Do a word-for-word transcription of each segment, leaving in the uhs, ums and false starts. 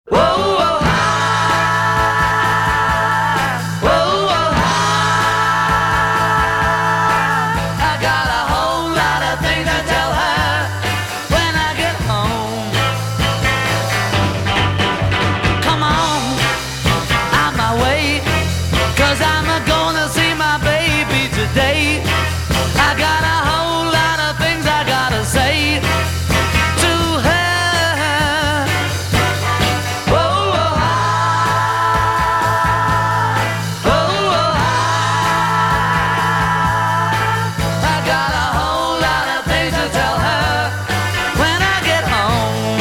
Whoa, whoa, hi. Whoa, whoa, hi. I got a whole lot of things to tell her when I get home. Come on, on my way, 'cause I'm gonna see my baby today. I got a whole lot of things I gotta say to her. Whoa, whoa, hi. Whoa, whoa, hi. I got a whole lot of things to tell her when I get home.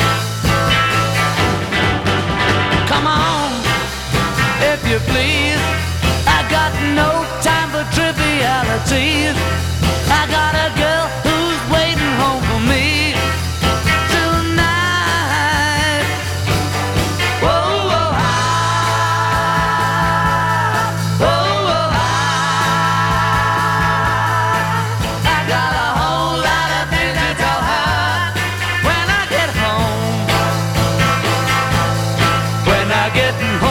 Come on, if you please. I got no time for trivialities. I got a girl who's waiting home for me tonight. Whoa, whoa, hi. Whoa, whoa, hi. I got a whole lot of things to tell her when I get home. When I get home.